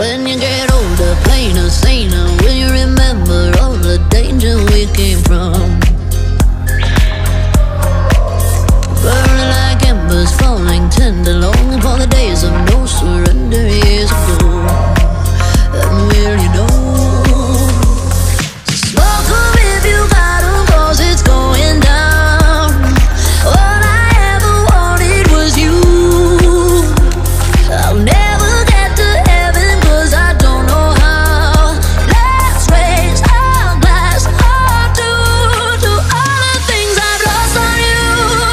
When you get older, plainer, saner, will you remember all the danger we came from? Burning like embers, falling tender, longing for the days of no surrender years ago. And will you know? Smoke 'em if you got 'em, 'cause it's going down. All I ever wanted was you. I'll never get to heaven 'cause I don't know how. Let's raise our glass up to all the things I've lost on you.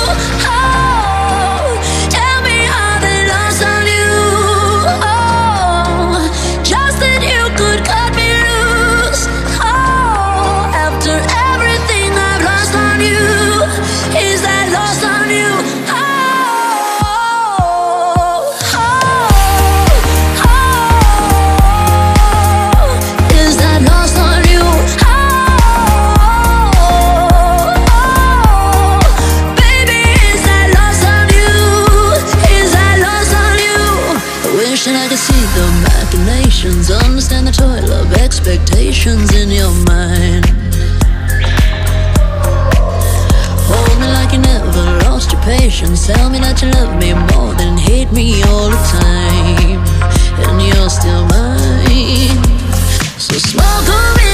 Oh, tell me how they lost on you. Oh, just that you could cut me loose. Oh, after everything I've lost on you, is that lost on you? Oh, is that lost on you? Baby, is that lost on you? Is that lost on you? Wishing I could see the machinations, understand the toil of expectations in your mind. Hold me like you never lost your patience. Tell me that you love me more than hate me all the time. And you're still mine. So smoke 'em